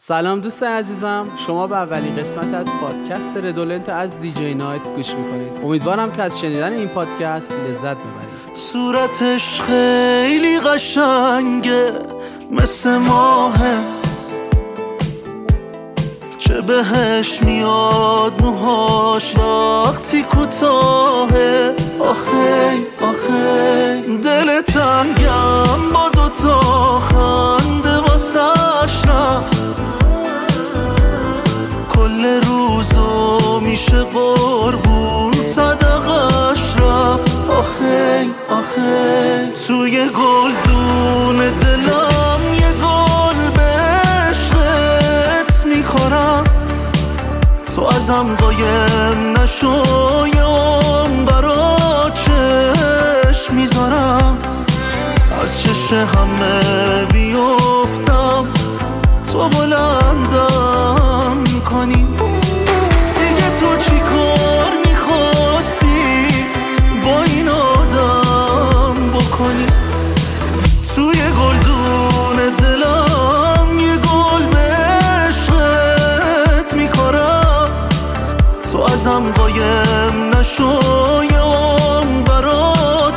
سلام دوست عزیزم، شما به اولین قسمت از پادکست ردولنت از دیجی نایت گوش میکنید. امیدوارم که از شنیدن این پادکست لذت ببرید. صورتش خیلی قشنگه مثل ماهه، چه بهش میاد موهاش وقتی کوتاهه. آخه دل تنگم با دوتا خنده واسش رفت، کل روزو میشه قربون صدقش رفت. آخه توی گلدون دلم یه گل به عشقت میخورم، تو ازم قایم نشو یام برا چشم میذارم، از چش همه بیفتم تو بلندم میکنی. دیگه تو چی کار میخواستی با این آدم بکنی؟ توی گلدون دلم یه گل به عشقت میکارم، تو ازم قایم نشو یام برا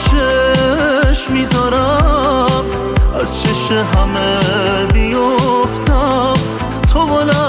چشم میذارم، از چش همه بیفتم تو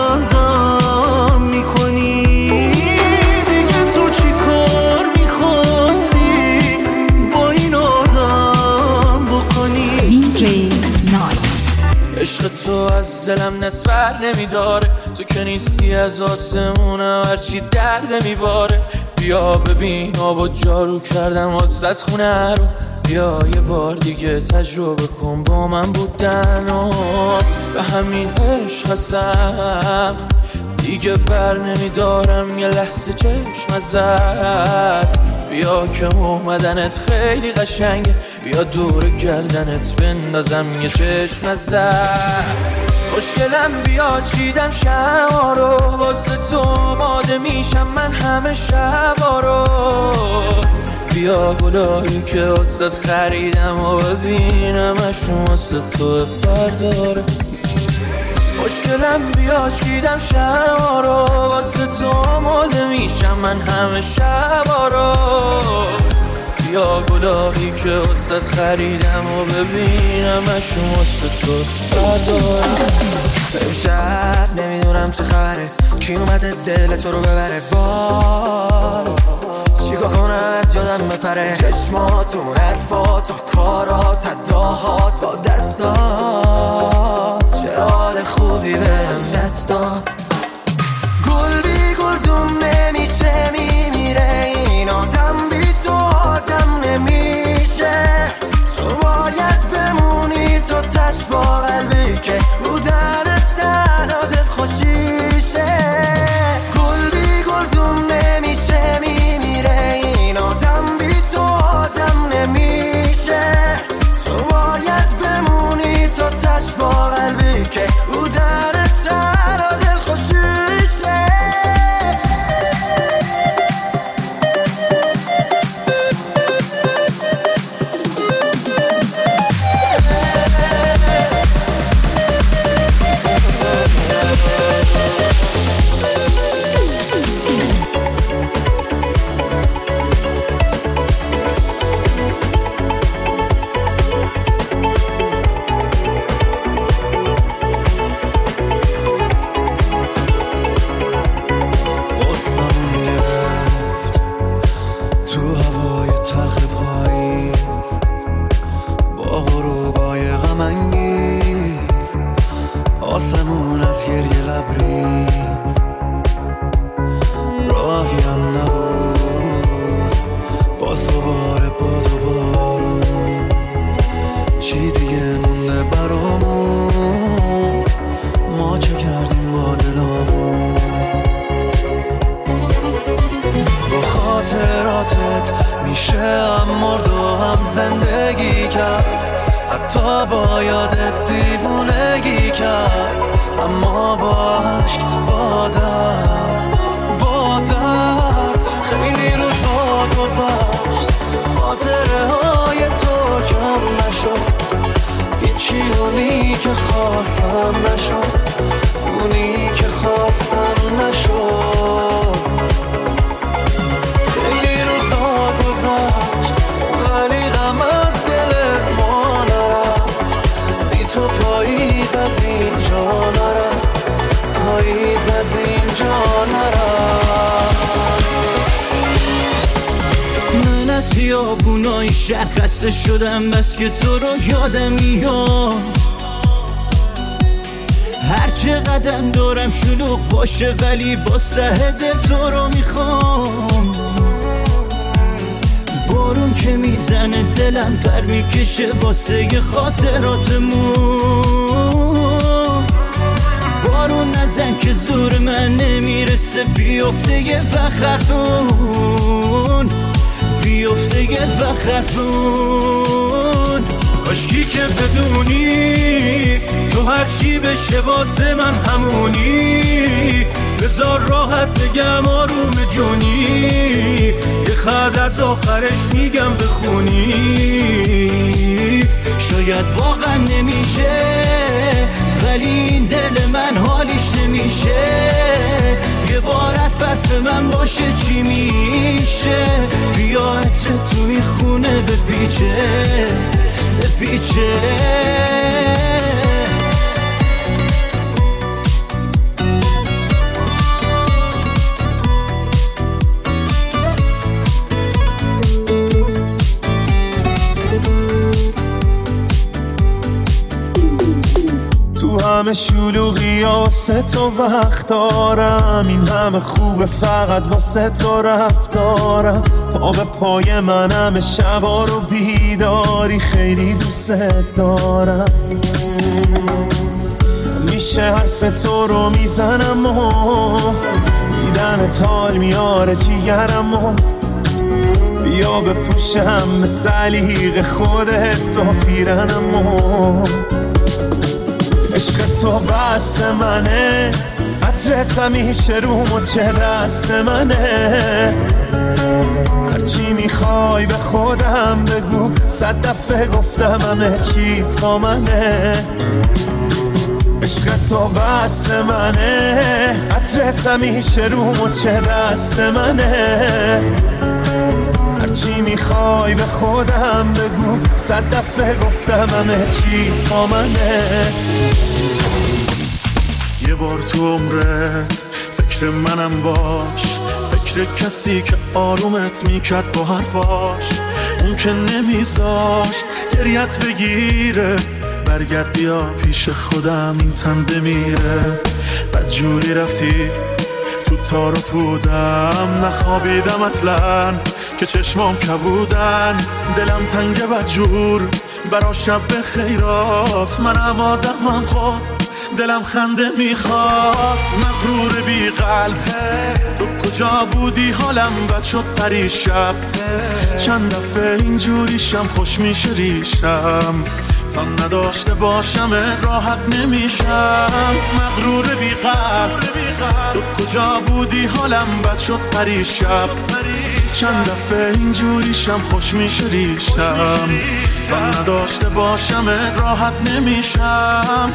بلندم میکنی. دیگه تو چی کار میخواستی با این آدم بکنی؟ دیجی نایت. عشق تو از دلم نسبر نمیداره، تو که نیستی از آسمونم هرچی درد میباره. بیا ببین آبا جارو کردم واسط خونه رو، بیا یه بار دیگه تجربه کن با من بودن و به همین عشق هستم دیگه بر نمیدارم یه لحظه چشم ازت. بیا که اومدنت خیلی قشنگه، بیا دور گردنت بندازم یه چشم ازت. خوشگلم بیا چیدم شما رو، واسه تو آماده میشم من همه شبا رو. بیا گلایی که واسه خریدم و ببینمشون واسه تو برداره. خوشگلم بیا چیدم شما رو، واسه تو آماده میشم من همه شبا رو. بیا گلایی که واسه خریدم و ببینمشون واسه تو برداره. امشب نمیدونم چه خبره، کی اومده دل تو رو ببره. وای چیکار کنم از یادم بپره، چشماتون، حرفات، کارات، اداهات با دستات، چه حال خوبی بهم دست داد. گل بی گلدون نمیشه میمیره، این آدم بی تو آدم نمیشه. تو باید بمونی تو تش با قلبی که بودن تنها دل خوشیشه. گل بی گلدون نمیشه میمیره، این آدم بی تو آدم نمیشه. تو باید بمونی تو تش با قلبی که بودن تنها دل خوشیشه. حتی با یادت دیوونگی کرد، اما با عشق با درد خیلی روزا گذشت، خاطره های تو کم نشد، هیچی اونی که خواستم نشد، اونی شهر خسته شدم بس که تو رو یادم میاد. هر چه قدم دارم شلوغ باشه ولی با سه دل تو رو میخوام. بارون که میزنه دلم پر میکشه واسه خاطراتمون. بارون نزن که زور من نمیرسه بیفته یه بخرفون، بیفته یه بخرفون. کاشکی که بدونی تو هرچی بشه واسه من همونی. بذار راحت بگم آروم جونی، یه خط از آخرش میگم بخونی. شاید واقعا نمیشه ولی این دل من حالیش نمیشه. یه بار حرف من باشه چی میشه؟ بیا عطر توی خونه بپیچه بپیچه. تو همه شلوغی واسه تو وقت دارم، این همه خوبه فقط واسه تو رفتارم. پا به پای من همه شبا رو بیداری، خیلی دوست دارم. میشه حرف تو رو میزنم و میدنت حال میاره جیگرم. بیا بپوشم به سلیق خودت تو پیرنم. عشق تو بس منه، عطرت همیشه رو مچ دست منه. هرچی میخوای به خودم بگو، 100 دفعه گفتم همه چیت با منه. عشق تو بس منه، عطرت همیشه رو مچ دست منه. هرچی میخوای به خودم بگو، 100 دفعه گفتم همه چیت با منه. یه بار تو عمرت فکر منم باش، فکر کسی که آرومت میکرد با حرفاش. اون که نمیذاشت گریت بگیره، برگرد بیا پیش خودم این تن بمیره. بدجوری رفتی تو تار و پودم، نخوابیدم اصلا که چشمام کبودن. دلم تنگ بدجور برا شب خیرات، منم آدمم خود دلم خنده میخواد. مغرور بی قلبه تو کجا بودی؟ حالم بد شد پریشب، چند دفعه اینجوریشم خوش میشه ریشم. تا نداشته باشم راحت نمیشم. مغرور بی قلب تو کجا بودی؟ حالم بد شد پریشب، چند دفعه اینجوریشم خوش میشه ریشم. تا نداشته باشم راحت نمیشم.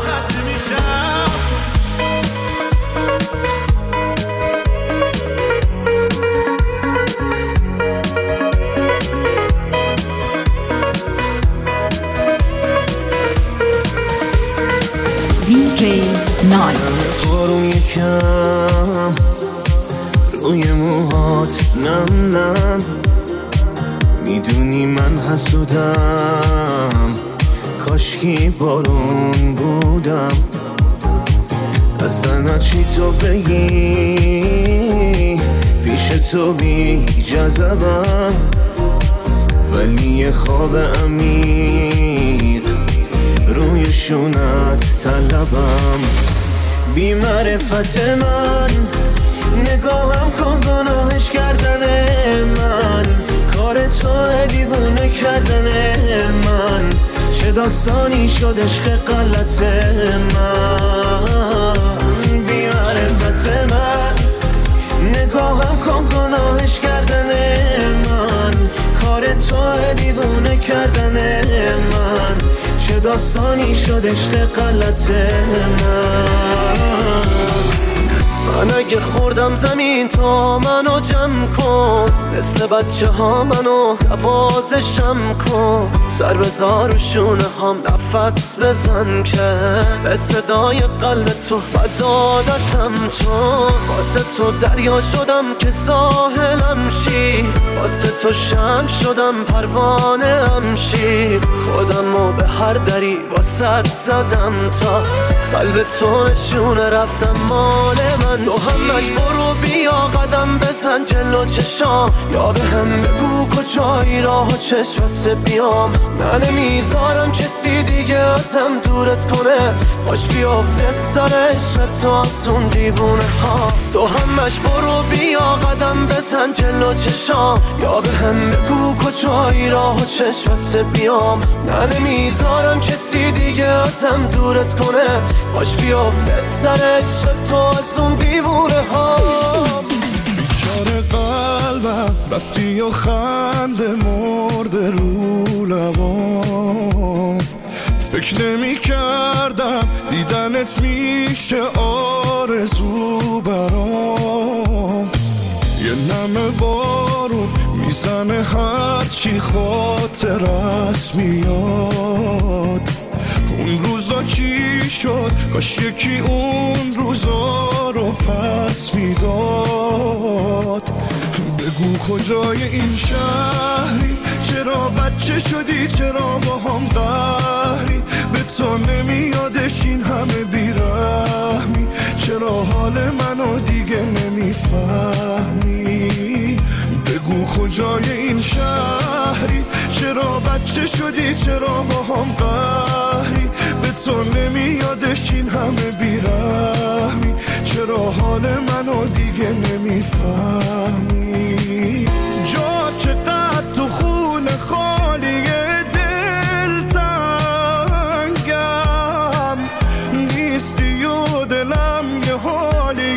DJ Night. آروم یکم روی موهات نم نم، میدونی من حسودم، کاشکی بارون بودم. اصلا چی تو بگی پیش تو بی جذبم، ولی یه خواب عمیق روی شونت طلبم. بی معرفت من نگاهم کن گناهش کردن من، کار تو دیوونه کردن من. چه داستانی شد عشق غلط من. بی معرفت من نگاهم کن گناهش کردن من، کار تو دیوونه کردن من. چه داستانی شد عشق غلط من. من اگه خوردم زمین تا منو جمع کن، مثل بچه ها منو نوازشم کن، سر بذار و شونه هم نفس بزن که به صدای قلب تو بدادتم، چون واسه تو دریا شدم که ساحلم شی، واسه تو شمع شدم پروانه هم شی، خودمو به هر دری واسه زدم تا قلب تو نشونه رفتم مال من. تو همش برو بیا قدم بزن جلو چشام، یا به هم بگو کجایی راه و چشم بسته بیام، من نمیذارم کسی دیگه ازم دورت کنه، باش بیافته سر عشق تو از اون دیوونه ها. تو همش برو بیا قدم بزن جلو چشام، یا به هم بگو کجایی راه و چشم بسته بیام، من نمیذارم کسی دیگه ازم دورت کنه، باش بیافته سر عشق تو از اون دیوونه ها. بیچاره قلبم رفتی و خنده مرده رو لبام، فکر نمی کردم دیدنت میشه آرزو برام، یه نم بارون میزنه هرچی خاطر است میاد، اون روزا چی شد کاش یکی اون روزا رو پس میداد. بگو کجای این شهری، چرا بچه شدی، چرا با هم قهری، به تو نمیادش این همه بیرحمی، چرا حال منو دیگه نمیفهمی. بگو کجای این شهری، چرا بچه شدی، چرا با هم قهری، به تو نمیادش این همه بیرحمی، چرا حال منو دیگه نمیفهمی. جا چقدر تو خون خالی دلتنگم، نیستی و دلم یه حالی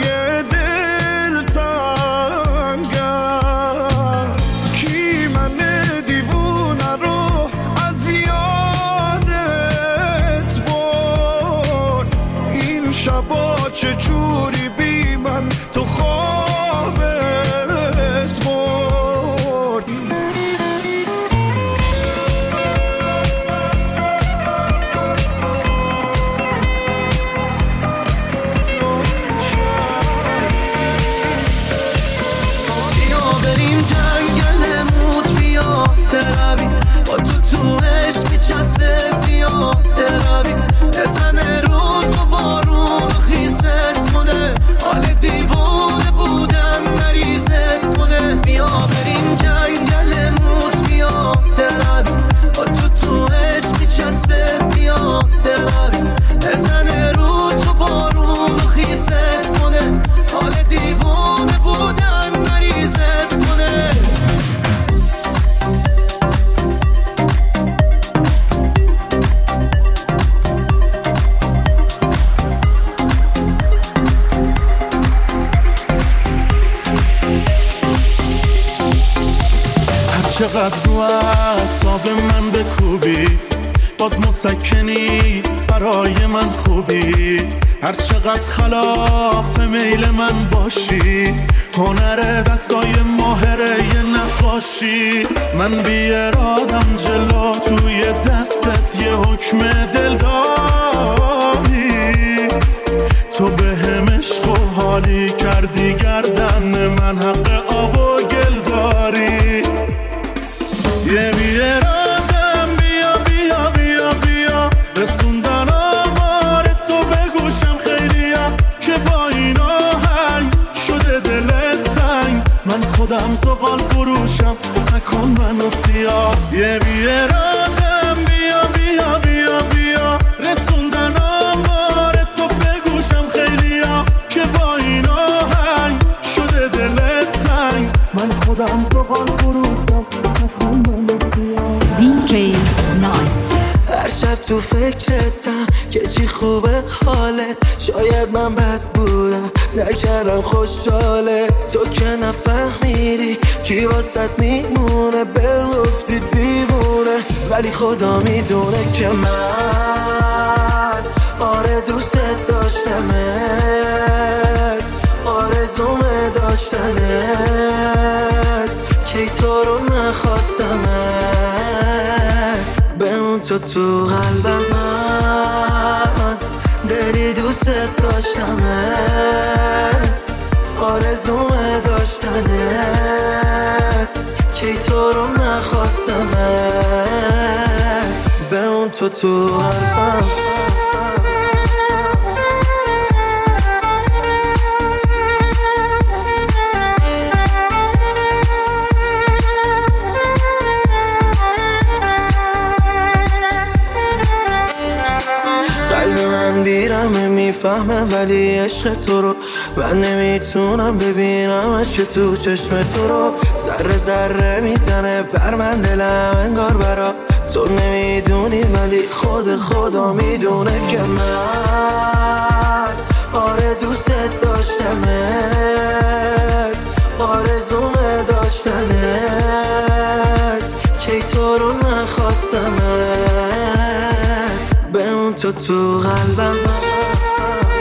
دلتنگم، کی من دیوونه رو از یادت برد، این شبا چجوری بی من تو خوابت برد. بیا بریم جنگل موت، بیا تروی با تو عشق میچسبه زیاده روی، بزنه رو تو بارون خیست کنه، حال دیوونه بودن مریضت کنه. بیا بریم جنگل موت، بیا تروی با تو عشق میچسبه زیاده روی، بزنه رو تو بارون خیست کنه، حال دیوونه بودن مریضت کنه. چقدر رو اعصاب من بکوبی، باز مسکنی برای من خوبی، هر چقدر خلاف میل من باشی، هنر دستای ماهره یه نقاشی، من بی ارادم جلو توی دستت یه حکم دل داری، تو به هم عشق و حالی کردی گردن من، حق آب و گل داری، یه بی ارادم بیا بیا بیا بیا، رسوندن آمار تو بگوشم خیلیا، که با این آهنگ شده دلت تنگ، من خودم زغال فروشم نکن منو سیاه، یه بی ارادم بیا بیا بیا بیا، رسوندن آمار تو بگوشم خیلیا، که با این آهنگ شده دلت تنگ، من خودم زغال فروشم نکن منو سیاه. DJ Night. هر شب تو فکرتم که چی خوبه حالت، شاید من بد بودم نکردم خوشحالت، تو که نفهمیدی کی واسط میمونه، بگفتی دیوونه، ولی خدا میدونه که من آره دوست داشتمت، آره داشتنت کی تو رو نخواستمت بمون تو قلبم من دلی دوست داشتمت آرزومه داشتنت کی تو رو نخواستمت بمون تو قلبم بیرمه میفهمه ولی عشق تو رو من نمیتونم ببینمش که تو چشم تو رو ذره ذره میزنه بر من دلم انگار برات تو نمیدونی ولی خدا میدونه که من آره دوست داشتمت آرزومه داشتنت کی تو رو نخواستمت بمون تو قلبم